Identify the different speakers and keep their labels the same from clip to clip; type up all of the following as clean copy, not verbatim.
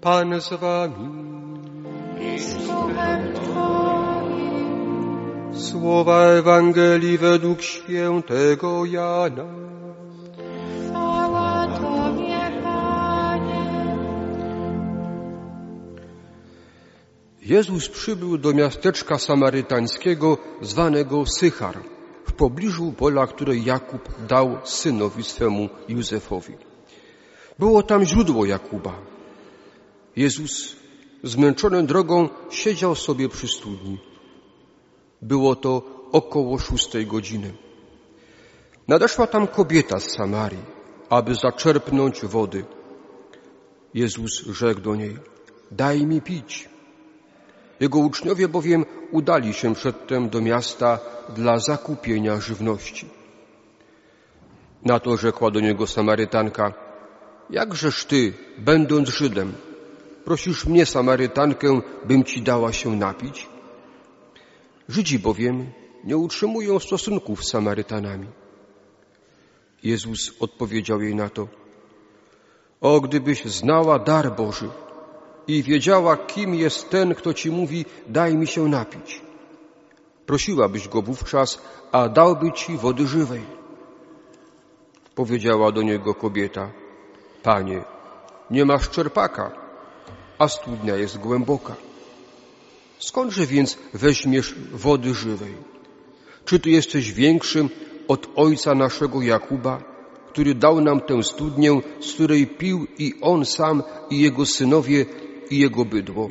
Speaker 1: Pan z wami.
Speaker 2: I z duchem Twoim.
Speaker 1: Słowa Ewangelii według świętego Jana.
Speaker 2: Chwała Tobie, Panie.
Speaker 1: Jezus przybył do miasteczka samarytańskiego zwanego Sychar, w pobliżu pola, które Jakub dał synowi swemu Józefowi. Było tam źródło Jakuba. Jezus, zmęczony drogą, siedział sobie przy studni. Było to około 6 godziny. Nadeszła tam kobieta z Samarii, aby zaczerpnąć wody. Jezus rzekł do niej: daj mi pić. Jego uczniowie bowiem udali się przedtem do miasta dla zakupienia żywności. Na to rzekła do niego Samarytanka: jakżeż ty, będąc Żydem, prosisz mnie, Samarytankę, bym ci dała się napić? Żydzi bowiem nie utrzymują stosunków z Samarytanami. Jezus odpowiedział jej na to: o, gdybyś znała dar Boży i wiedziała, kim jest ten, kto ci mówi, daj mi się napić. Prosiłabyś go wówczas, a dałby ci wody żywej. Powiedziała do niego kobieta: Panie, nie masz czerpaka, a studnia jest głęboka. Skądże więc weźmiesz wody żywej? Czy ty jesteś większym od ojca naszego Jakuba, który dał nam tę studnię, z której pił i on sam, i jego synowie, i jego bydło?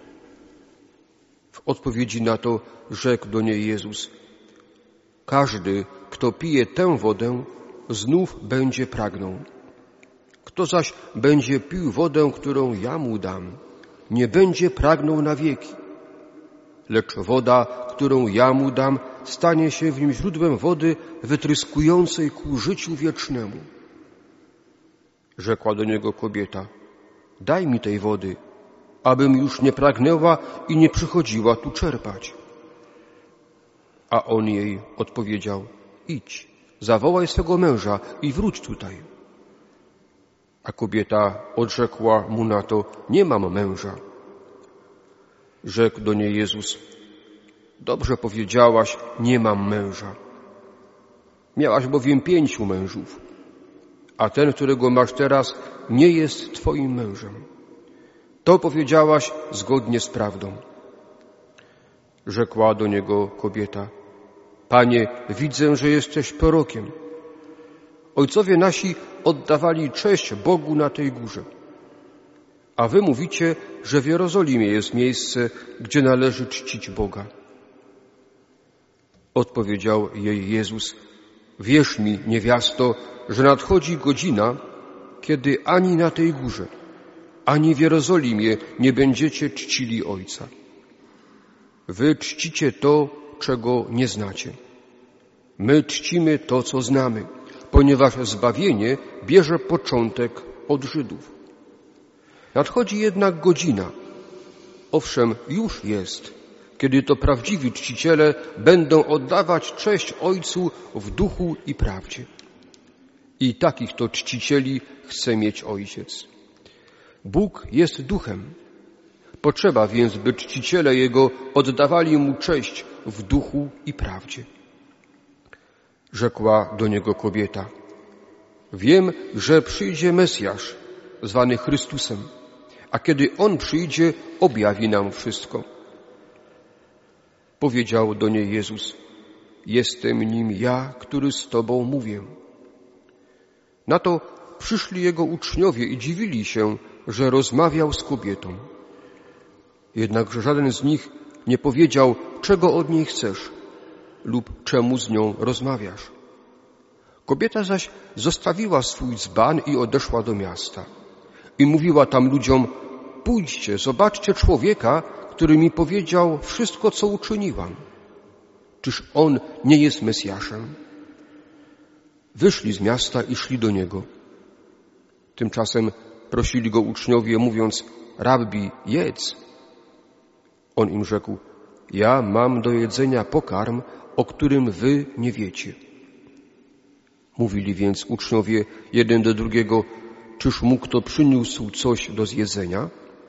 Speaker 1: W odpowiedzi na to rzekł do niej Jezus: każdy, kto pije tę wodę, znów będzie pragnął. Kto zaś będzie pił wodę, którą ja mu dam, nie będzie pragnął na wieki. Lecz woda, którą ja mu dam, stanie się w nim źródłem wody wytryskującej ku życiu wiecznemu. Rzekła do niego kobieta: daj mi tej wody, abym już nie pragnęła i nie przychodziła tu czerpać. A on jej odpowiedział: idź, zawołaj swego męża i wróć tutaj. A kobieta odrzekła mu na to: nie mam męża. Rzekł do niej Jezus: dobrze powiedziałaś, nie mam męża. Miałaś bowiem 5 mężów, a ten, którego masz teraz, nie jest twoim mężem. To powiedziałaś zgodnie z prawdą. Rzekła do niego kobieta: Panie, widzę, że jesteś prorokiem. Ojcowie nasi oddawali cześć Bogu na tej górze. A wy mówicie, że w Jerozolimie jest miejsce, gdzie należy czcić Boga. Odpowiedział jej Jezus: wierz mi, niewiasto, że nadchodzi godzina, kiedy ani na tej górze, ani w Jerozolimie nie będziecie czcili Ojca. Wy czcicie to, czego nie znacie. My czcimy to, co znamy, ponieważ zbawienie bierze początek od Żydów. Nadchodzi jednak godzina, owszem, już jest, kiedy to prawdziwi czciciele będą oddawać cześć Ojcu w duchu i prawdzie. I takich to czcicieli chce mieć Ojciec. Bóg jest duchem. Potrzeba więc, by czciciele Jego oddawali Mu cześć w duchu i prawdzie. Rzekła do niego kobieta: wiem, że przyjdzie Mesjasz, zwany Chrystusem, a kiedy On przyjdzie, objawi nam wszystko. Powiedział do niej Jezus: jestem nim ja, który z Tobą mówię. Na to przyszli Jego uczniowie i dziwili się, że rozmawiał z kobietą. Jednakże żaden z nich nie powiedział, czego od niej chcesz lub czemu z nią rozmawiasz. Kobieta zaś zostawiła swój dzban i odeszła do miasta. I mówiła tam ludziom: pójdźcie, zobaczcie człowieka, który mi powiedział wszystko, co uczyniłam. Czyż on nie jest Mesjaszem? Wyszli z miasta i szli do niego. Tymczasem prosili go uczniowie, mówiąc: Rabbi, jedz. On im rzekł: ja mam do jedzenia pokarm, o którym wy nie wiecie. Mówili więc uczniowie jeden do drugiego: czyż mu kto przyniósł coś do zjedzenia?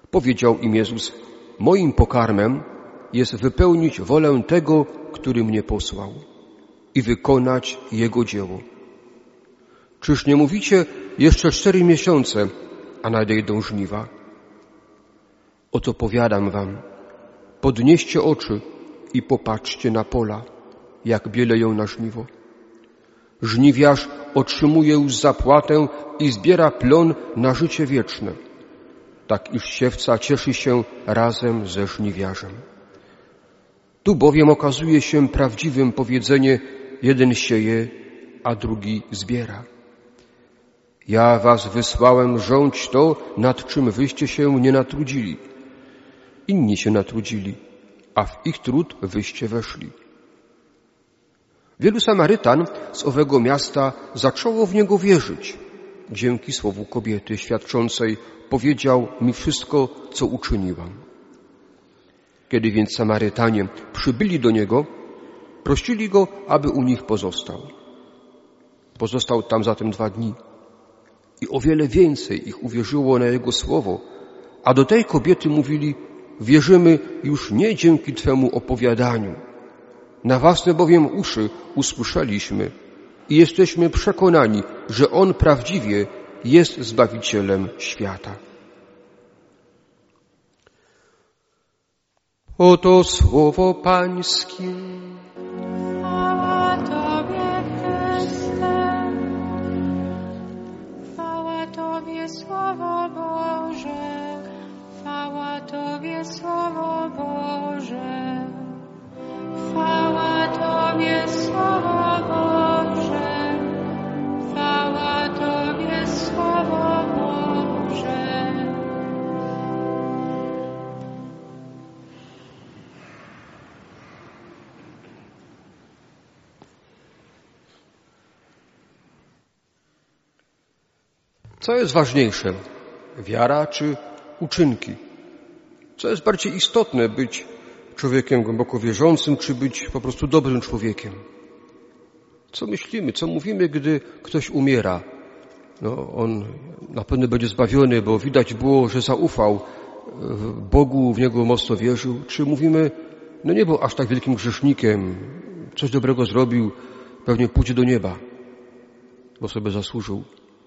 Speaker 1: Powiedział im Jezus: moim pokarmem jest wypełnić wolę tego, który mnie posłał i wykonać Jego dzieło. Czyż nie mówicie, jeszcze 4 miesiące, a nadejdą żniwa? Oto powiadam wam, podnieście oczy i popatrzcie na pola, jak bieleją na żniwo. Żniwiarz otrzymuje już zapłatę i zbiera plon na życie wieczne, tak iż siewca cieszy się razem ze żniwiarzem. Tu bowiem okazuje się prawdziwym powiedzenie: jeden sieje, a drugi zbiera. Ja was wysłałem rządź to, nad czym wyście się nie natrudzili. Inni się natrudzili, a w ich trud wyście weszli. Wielu Samarytan z owego miasta zaczęło w Niego wierzyć. Dzięki słowu kobiety świadczącej: powiedział mi wszystko, co uczyniłam. Kiedy więc Samarytanie przybyli do Niego, prosili Go, aby u nich pozostał. Pozostał tam zatem 2 dni i o wiele więcej ich uwierzyło na Jego słowo, a do tej kobiety mówili: wierzymy już nie dzięki Twemu opowiadaniu. Na własne bowiem uszy usłyszeliśmy i jesteśmy przekonani, że On prawdziwie jest Zbawicielem świata. Oto słowo Pańskie.
Speaker 2: Chwała Tobie, Chryste. Chwała Tobie, Słowo Boże. Chwała Tobie, Słowo Boże. Chwała Tobie, Słowo Boże. Chwała Tobie, Słowo Boże.
Speaker 1: Co jest ważniejsze? Wiara czy uczynki? Co jest bardziej istotne? Być człowiekiem głęboko wierzącym, czy być po prostu dobrym człowiekiem? Co myślimy, co mówimy, gdy ktoś umiera? On na pewno będzie zbawiony, bo widać było, że zaufał Bogu, w Niego mocno wierzył. Czy mówimy, nie był aż tak wielkim grzesznikiem, coś dobrego zrobił, pewnie pójdzie do nieba, bo sobie zasłużył.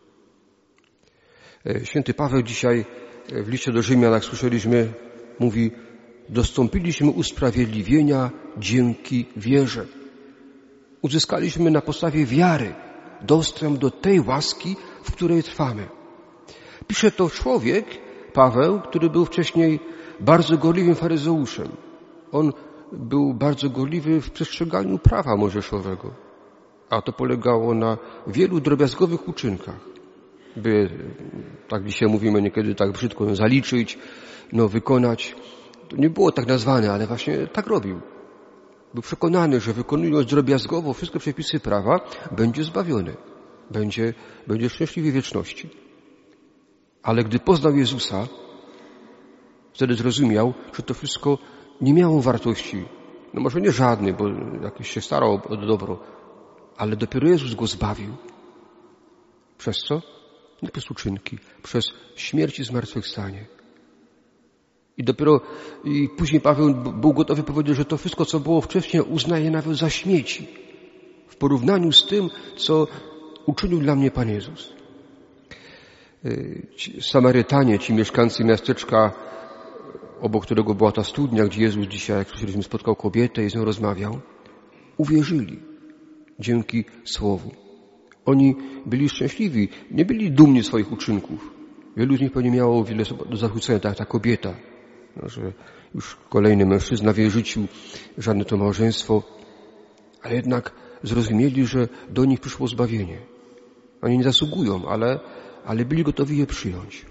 Speaker 1: Święty Paweł dzisiaj w liście do Rzymian, jak słyszeliśmy, mówi: dostąpiliśmy usprawiedliwienia dzięki wierze. Uzyskaliśmy na podstawie wiary dostęp do tej łaski, w której trwamy. Pisze to człowiek, Paweł, który był wcześniej bardzo gorliwym faryzeuszem. On był bardzo gorliwy w przestrzeganiu prawa mojżeszowego, a to polegało na wielu drobiazgowych uczynkach, by, tak dzisiaj mówimy niekiedy tak brzydko, zaliczyć, wykonać. To nie było tak nazwane, ale właśnie tak robił. Był przekonany, że wykonując drobiazgowo wszystkie przepisy prawa, będzie zbawiony. Będzie szczęśliwy w wieczności. Ale gdy poznał Jezusa, wtedy zrozumiał, że to wszystko nie miało wartości. Może nie żadnej, bo jakiś się starał o dobro, ale dopiero Jezus go zbawił. Przez co? Nie przez uczynki, przez śmierć i zmartwychwstanie. I później Paweł był gotowy powiedzieć, że to wszystko, co było wcześniej, uznaje nawet za śmieci w porównaniu z tym, co uczynił dla mnie Pan Jezus. Samarytanie, ci mieszkańcy miasteczka, obok którego była ta studnia, gdzie Jezus dzisiaj, jak słyszeliśmy, spotkał kobietę i z nią rozmawiał, uwierzyli dzięki Słowu. Oni byli szczęśliwi, nie byli dumni z swoich uczynków. Wielu z nich pewnie miało wiele do zarzucenia, tak jak ta kobieta, że już kolejny mężczyzna w jej życiu, żadne to małżeństwo, ale jednak zrozumieli, że do nich przyszło zbawienie. Oni nie zasługują, ale byli gotowi je przyjąć.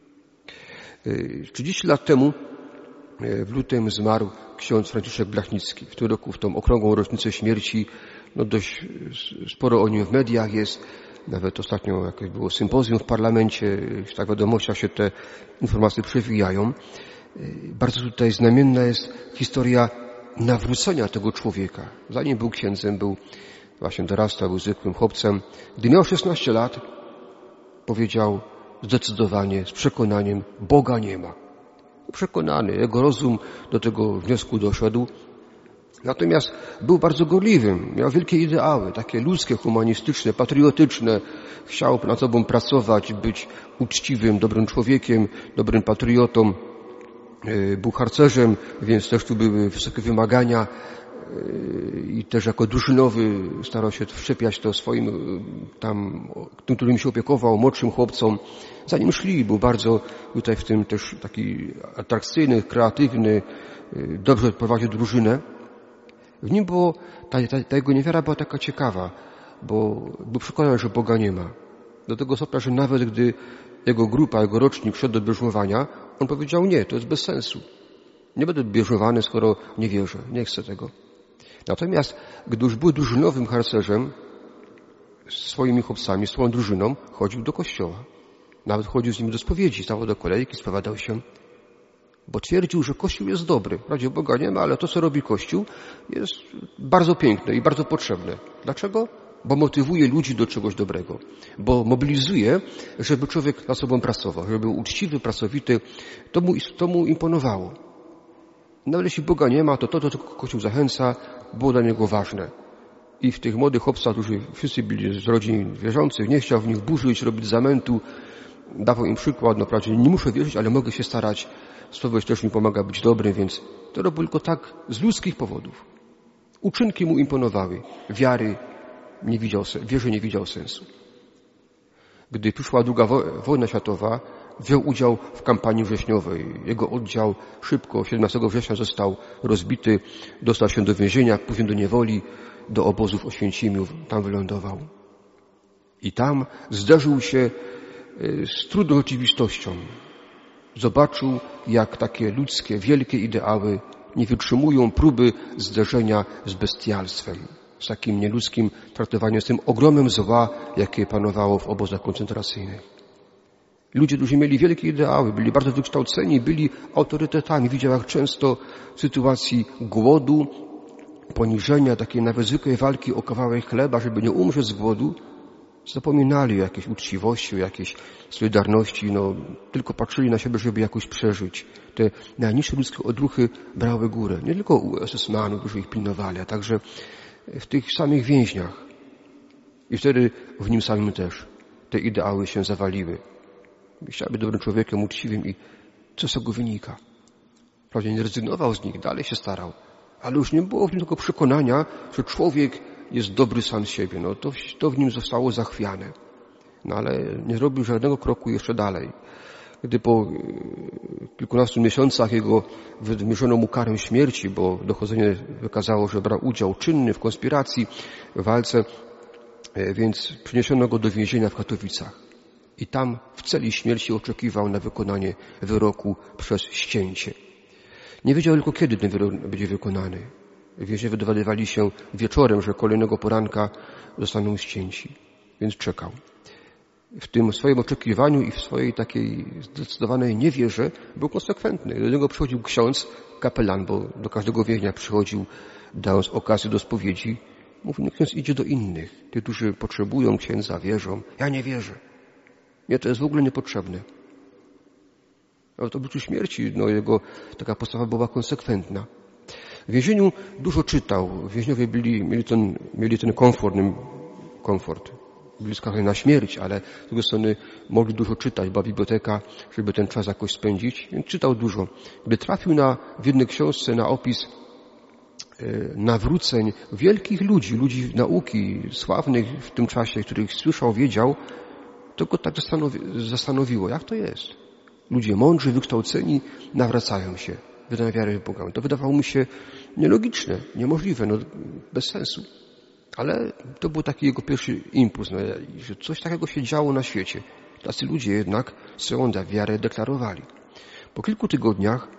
Speaker 1: 30 lat temu w lutym zmarł ksiądz Franciszek Blachnicki. W tym roku, w tą okrągłą rocznicę śmierci, dość sporo o nim w mediach jest. Nawet ostatnio jakieś było sympozjum w parlamencie, w tak wiadomościach się te informacje przewijają. Bardzo tutaj znamienna jest historia nawrócenia tego człowieka. Zanim był księdzem, właśnie dorastał, był zwykłym chłopcem. Gdy miał 16 lat, powiedział zdecydowanie, z przekonaniem: Boga nie ma. Przekonany, jego rozum do tego wniosku doszedł. Natomiast był bardzo gorliwym, miał wielkie ideały, takie ludzkie, humanistyczne, patriotyczne. Chciał nad sobą pracować, być uczciwym, dobrym człowiekiem, dobrym patriotą. Był harcerzem, więc też tu były wysokie wymagania i też jako drużynowy starał się wszczepiać to swoim tym, którym się opiekował, młodszym chłopcom. Zanim szli, był bardzo tutaj w tym też taki atrakcyjny, kreatywny, dobrze prowadził drużynę. W nim było, ta jego niewiara była taka ciekawa, bo był przekonany, że Boga nie ma. Do tego stopnia, że nawet gdy jego grupa, jego rocznik szedł do bierzmowania, on powiedział nie, to jest bez sensu. Nie będę bierzmowany, skoro nie wierzę, nie chcę tego. Natomiast gdy już był drużynowym harcerzem, z swoimi chłopcami, swoją drużyną, chodził do kościoła. Nawet chodził z nimi do spowiedzi, stawał do kolejki, spowiadał się, bo twierdził, że Kościół jest dobry. Wprawdzie Boga nie ma, ale to, co robi Kościół, jest bardzo piękne i bardzo potrzebne. Dlaczego? Bo motywuje ludzi do czegoś dobrego. Bo mobilizuje, żeby człowiek nad sobą pracował, żeby był uczciwy, pracowity. To mu imponowało. Nawet jeśli Boga nie ma, to Kościół zachęca, było dla niego ważne. I w tych młodych chłopcach, którzy wszyscy byli z rodzin wierzących, nie chciał w nich burzyć, robić zamętu, dawał im przykład, naprawdę nie muszę wierzyć, ale mogę się starać. Spowiedź też mi pomaga być dobrym, więc to robił tylko tak z ludzkich powodów. Uczynki mu imponowały, wierzy nie widział sensu. Gdy przyszła II wojna światowa, wziął udział w kampanii wrześniowej. Jego oddział szybko, 17 września został rozbity, dostał się do więzienia, później do niewoli, do obozu w Oświęcimiu, tam wylądował. I tam zderzył się z trudną rzeczywistością. Zobaczył, jak takie ludzkie, wielkie ideały nie wytrzymują próby zderzenia z bestialstwem, z takim nieludzkim traktowaniem, z tym ogromem zła, jakie panowało w obozach koncentracyjnych. Ludzie, którzy mieli wielkie ideały, byli bardzo wykształceni, byli autorytetami. Widział, jak często w sytuacji głodu, poniżenia, takiej nawet zwykłej walki o kawałek chleba, żeby nie umrzeć z głodu, zapominali o jakiejś uczciwości, o jakiejś solidarności, tylko patrzyli na siebie, żeby jakoś przeżyć. Te najniższe ludzkie odruchy brały górę. Nie tylko u SS-manów, którzy ich pilnowali, a także w tych samych więźniach. I wtedy w nim samym też te ideały się zawaliły. Chciał być dobrym człowiekiem, uczciwym i co z tego wynika? Wprawdzie nie rezygnował z nich, dalej się starał, ale już nie było w nim tego przekonania, że człowiek jest dobry sam z siebie. To w nim zostało zachwiane. Ale nie zrobił żadnego kroku jeszcze dalej. Gdy po kilkunastu miesiącach jego wymierzono mu karę śmierci, bo dochodzenie wykazało, że brał udział czynny w konspiracji, w walce, więc przeniesiono go do więzienia w Katowicach. I tam w celi śmierci oczekiwał na wykonanie wyroku przez ścięcie. Nie wiedział tylko, kiedy ten wyrok będzie wykonany. Więźniowie dowiadywali się wieczorem, że kolejnego poranka zostaną ścięci. Więc czekał. W tym swoim oczekiwaniu i w swojej takiej zdecydowanej niewierze był konsekwentny. Do niego przychodził ksiądz, kapelan, bo do każdego więźnia przychodził, dając okazję do spowiedzi. Mówił, ksiądz idzie do innych. Tych, którzy potrzebują księdza, wierzą. Ja nie wierzę. Mnie to jest w ogóle niepotrzebne. Ale w obliczu śmierci, jego taka postawa była konsekwentna. W więzieniu dużo czytał. Więźniowie mieli ten komfort. Byli skazani na śmierć, ale z drugiej strony mogli dużo czytać. Była biblioteka, żeby ten czas jakoś spędzić, więc czytał dużo. Gdy trafił w jednej książce na opis nawróceń wielkich ludzi nauki, sławnych w tym czasie, których słyszał, wiedział, to go tak zastanowiło, jak to jest. Ludzie mądrzy, wykształceni nawracają się, wydają wiarę w Boga. To wydawało mu się nielogiczne, niemożliwe, bez sensu. Ale to był taki jego pierwszy impuls, że coś takiego się działo na świecie. Tacy ludzie jednak swoją wiarę deklarowali. Po kilku tygodniach,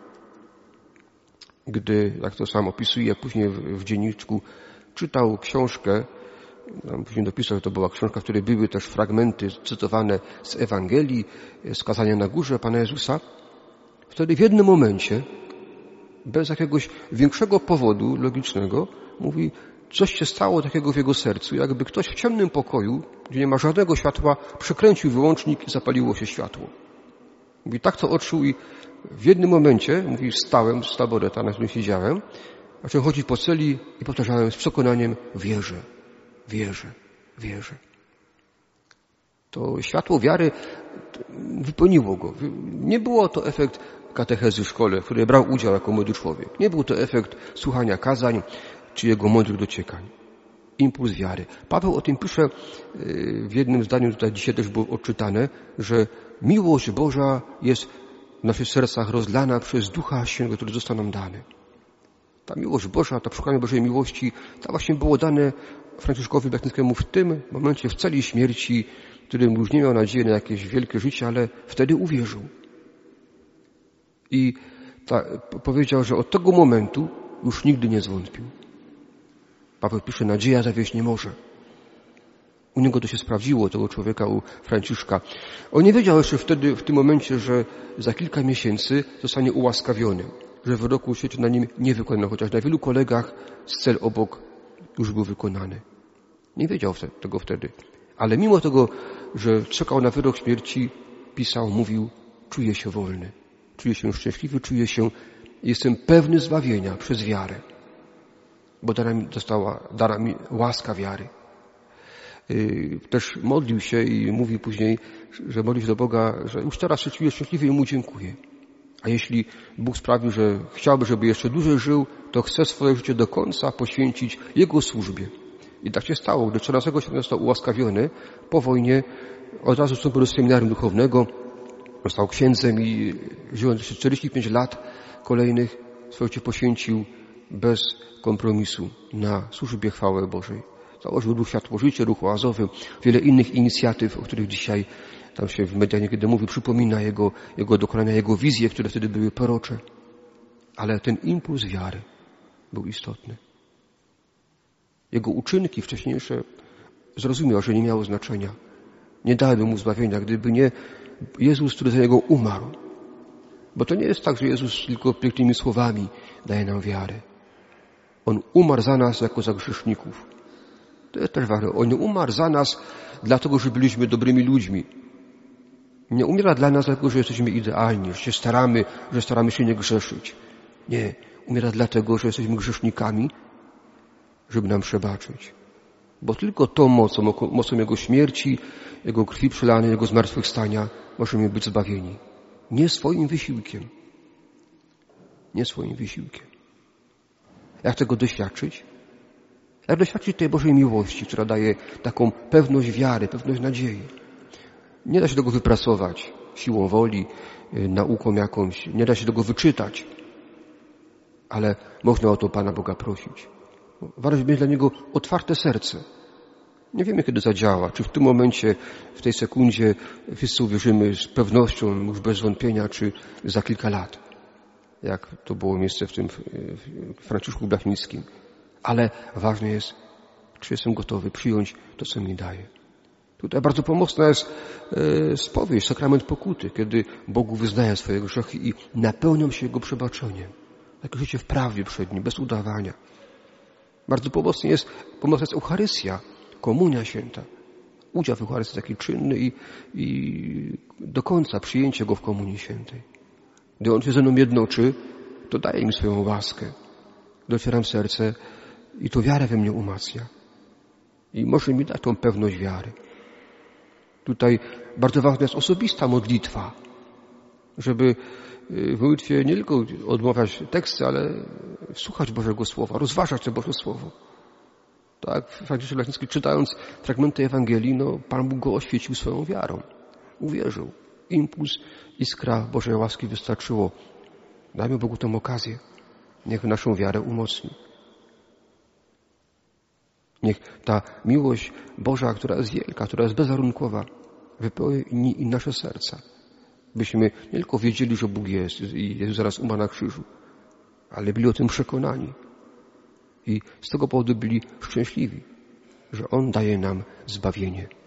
Speaker 1: gdy, jak to sam opisuje, później w dzienniczku czytał książkę, później dopisał, że to była książka, w której były też fragmenty cytowane z Ewangelii, z kazania na górze Pana Jezusa. Wtedy w jednym momencie, bez jakiegoś większego powodu logicznego, mówi, coś się stało takiego w jego sercu, jakby ktoś w ciemnym pokoju, gdzie nie ma żadnego światła, przekręcił wyłącznik i zapaliło się światło. Mówi, tak to odczuł i w jednym momencie, mówi, wstałem z taboreta, na którym siedziałem, zacząłem chodzić po celi i powtarzałem z przekonaniem, wierzę, wierzę, wierzę. To światło wiary wypełniło go. Nie było to efekt katechezy w szkole, w której brał udział jako młody człowiek. Nie był to efekt słuchania kazań czy jego mądrych dociekań. Impuls wiary. Paweł o tym pisze w jednym zdaniu, tutaj dzisiaj też było odczytane, że miłość Boża jest w naszych sercach rozlana przez Ducha Świętego, który został nam dany. Ta miłość Boża, to szukanie Bożej miłości, to właśnie było dane Franciszkowi Blachnickiemu w tym momencie, w celi śmierci, w którym już nie miał nadziei na jakieś wielkie życie, ale wtedy uwierzył. I powiedział, że od tego momentu już nigdy nie zwątpił. Paweł pisze, nadzieja zawieść nie może. U niego to się sprawdziło, tego człowieka, u Franciszka. On nie wiedział jeszcze wtedy, w tym momencie, że za kilka miesięcy zostanie ułaskawiony, że wyroku świecie na nim nie wykonano, chociaż na wielu kolegach z cel obok już był wykonany. Nie wiedział tego wtedy. Ale mimo tego, że czekał na wyrok śmierci, pisał, mówił, czuję się wolny, czuję się szczęśliwy, jestem pewny zbawienia przez wiarę, bo dana mi łaska wiary. Też modlił się i mówił później, że modlił się do Boga, że już teraz się czuję szczęśliwy i Mu dziękuję. A jeśli Bóg sprawił, że chciałby, żeby jeszcze dłużej żył, to chce swoje życie do końca poświęcić Jego służbie. I tak się stało, gdy 14 sierpnia został ułaskawiony, po wojnie od razu wstąpił do seminarium duchownego, został księdzem i żyjąc jeszcze 45 lat kolejnych swoje życie poświęcił bez kompromisu na służbie chwały Bożej. Założył Ruch Światło Życie, Ruch Oazowy, wiele innych inicjatyw, o których dzisiaj tam się w mediach niekiedy mówi, przypomina jego dokonania, jego wizje, które wtedy były prorocze. Ale ten impuls wiary był istotny. Jego uczynki wcześniejsze zrozumiał, że nie miało znaczenia. Nie dałyby mu zbawienia, gdyby nie Jezus, który za niego umarł. Bo to nie jest tak, że Jezus tylko pięknymi słowami daje nam wiarę. On umarł za nas jako za grzeszników. To jest też ważne. On nie umarł za nas dlatego, że byliśmy dobrymi ludźmi. Nie umiera dla nas dlatego, że jesteśmy idealni, że staramy się nie grzeszyć. Nie. Umiera dlatego, że jesteśmy grzesznikami, żeby nam przebaczyć. Bo tylko tą mocą Jego śmierci, Jego krwi przelanej, Jego zmartwychwstania możemy być zbawieni. Nie swoim wysiłkiem. Nie swoim wysiłkiem. Jak tego doświadczyć? Jak doświadczyć tej Bożej miłości, która daje taką pewność wiary, pewność nadziei? Nie da się tego wypracować siłą woli, nauką jakąś. Nie da się tego wyczytać. Ale można o to Pana Boga prosić. Warto mieć dla Niego otwarte serce. Nie wiemy, kiedy zadziała. Czy w tym momencie, w tej sekundzie wszyscy uwierzymy z pewnością, już bez wątpienia, czy za kilka lat. Jak to było miejsce w tym Franciszku Blachnickim. Ale ważne jest, czy jestem gotowy przyjąć to, co mi daje. Tutaj bardzo pomocna jest spowiedź, sakrament pokuty, kiedy Bogu wyznaję swoje grzechy i napełniam się Jego przebaczeniem. Takie życie w prawdzie przed Nim, bez udawania. Bardzo pomocna jest Eucharystia, Komunia Święta. Udział w Eucharystii taki czynny i do końca przyjęcie Go w Komunii Świętej. Gdy On się ze mną jednoczy, to daje mi swoją łaskę. Docieram serce i to wiara we mnie umacnia. I może mi dać tą pewność wiary. Tutaj bardzo ważna jest osobista modlitwa, żeby w modlitwie nie tylko odmawiać teksty, ale słuchać Bożego Słowa, rozważać to Boże Słowo. Tak, Franciszek Blachnicki, czytając fragmenty Ewangelii, Pan Bóg go oświecił swoją wiarą. Uwierzył. Impuls, iskra Bożej łaski wystarczyło. Dajmy Bogu tę okazję. Niech naszą wiarę umocni. Niech ta miłość Boża, która jest wielka, która jest bezwarunkowa, wypełni nasze serca. Byśmy nie tylko wiedzieli, że Bóg jest i Jezus zaraz umarł na krzyżu, ale byli o tym przekonani. I z tego powodu byli szczęśliwi, że On daje nam zbawienie.